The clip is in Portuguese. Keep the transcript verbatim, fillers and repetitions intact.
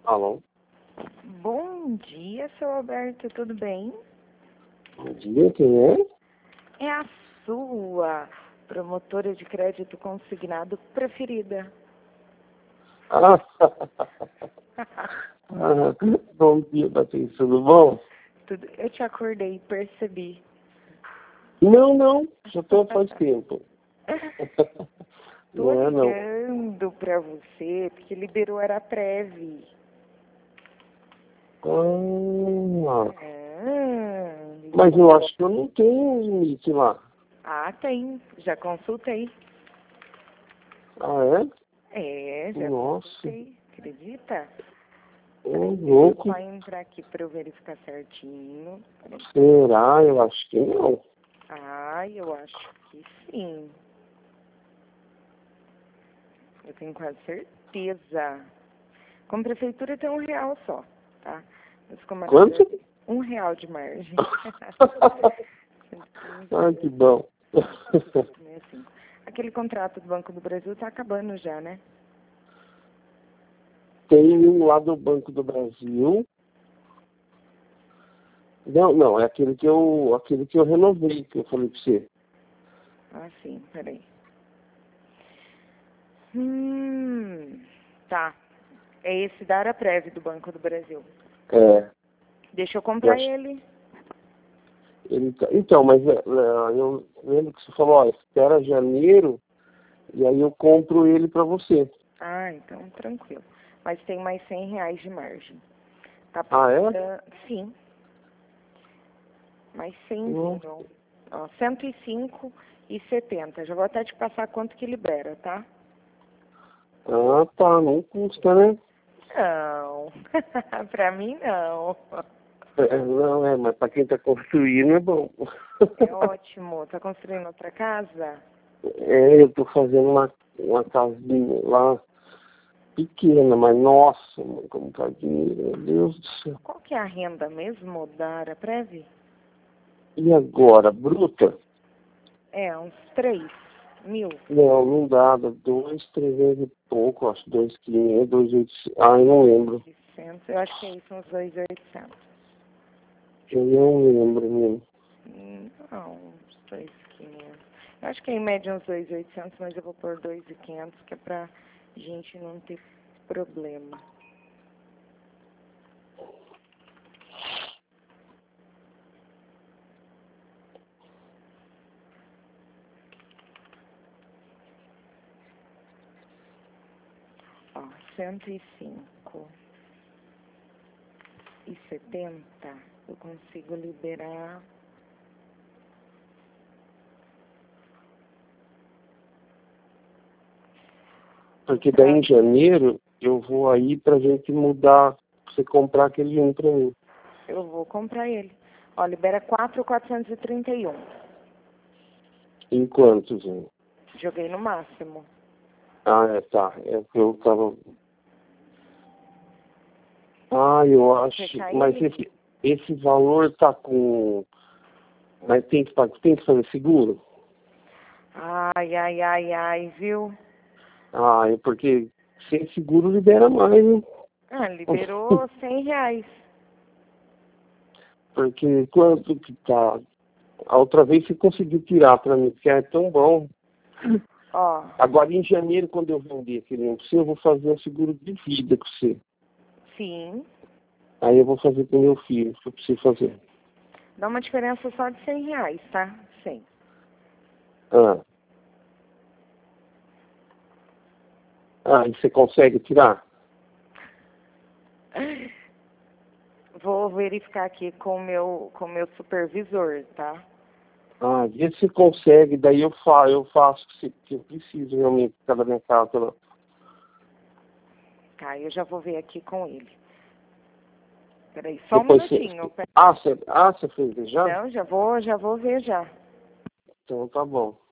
Alô? Bom dia, seu Alberto, tudo bem? Bom dia, quem é? É a sua promotora de crédito consignado preferida. Ah, ah, bom dia, Patrícia, tudo bom? Tudo. Eu te acordei, percebi. Não, não, já estou faz tempo. Tô Não é, não. ligando pra você, porque liberou era Prev. Ah, Ah, mas eu acho que eu não tenho limite lá. ah, tem. Já consultei. Ah, É, é? já Nossa, consultei. Acredita? ô Peraí, deixa eu louco. só entrar aqui pra eu verificar certinho. Peraí. Será? Eu acho que não. Ah, eu acho que sim. Eu tenho quase certeza. Como prefeitura tem um real só, tá? Mas como Quanto? é um real de margem. Ah, que bom. sessenta e cinco. Aquele contrato do Banco do Brasil tá acabando já, né? Tem um lá do Banco do Brasil. Não, não, é aquele que eu, aquele que eu renovei, que eu falei pra você. Ah, sim, peraí. Hum, tá. É esse da Araprev do Banco do Brasil. É, Deixa eu eu comprar acho ele. ele tá- então, mas é, é, eu lembro que você falou, ó, espera janeiro e aí eu compro ele pra você. Ah, então tranquilo. Mas tem mais cem reais de margem. Tá Ah, é? pra- sim. Mais cem, Hum. ó, cento e cinco e setenta. Já vou até te passar quanto que libera, tá? Ah, tá, não custa, né? Não. Pra mim, não. É, não, é, mas pra quem tá construindo é bom. É ótimo. Tá construindo outra casa? É, eu tô fazendo uma, uma casinha lá pequena, mas nossa, mãe, como tá dinheiro, meu Deus do céu. Qual que é a renda mesmo da Araprev? E agora, bruta? É, uns três mil. Não, não dá, dá dois, trezentos e pouco, acho, dois quinhentos, dois oitocentos, ah, eu não lembro. oitocentos. Eu acho que é isso, uns dois mil e oitocentos. Eu não lembro mesmo. Hum, Não, uns dois mil e quinhentos. Eu acho que é em média uns dois mil e oitocentos, mas eu vou pôr dois mil e quinhentos, que é pra gente não ter problema. Ó, cento e cinco e setenta eu consigo liberar. Porque daí em janeiro eu vou aí pra gente mudar, pra você comprar aquele um pra mim. Eu vou comprar ele. Ó, libera quatro mil quatrocentos e trinta e um. Em quantos, gente? Joguei no máximo. Ah, é, tá. É que eu tava. Ah, eu acho. Fechar Mas ele? esse, esse valor tá com. Mas tem que, pa- tem que fazer seguro? Ai, ai, ai, ai, viu? Ah, é porque sem seguro libera mais, hein? Ah, liberou cem reais. Porque quanto que tá? A outra vez você conseguiu tirar pra mim, porque é tão bom. Ó, Agora em janeiro, quando eu vender aquele um pra você, eu vou fazer um seguro de vida com você. sim. Aí eu vou fazer com meu filho, que eu preciso fazer. Dá uma diferença só de cem reais, tá? cem. Ah. Ah, e você consegue tirar? Vou verificar aqui com o meu, com o meu supervisor, tá? Ah, vê se consegue, daí eu faço, eu faço que, se- que eu preciso realmente ficar na minha casa lá. Tá, eu já vou ver aqui com ele. Peraí, só um Depois você. minutinho. Ah, você, ah, você fez já? Não, já vou, já vou ver já. Então tá bom.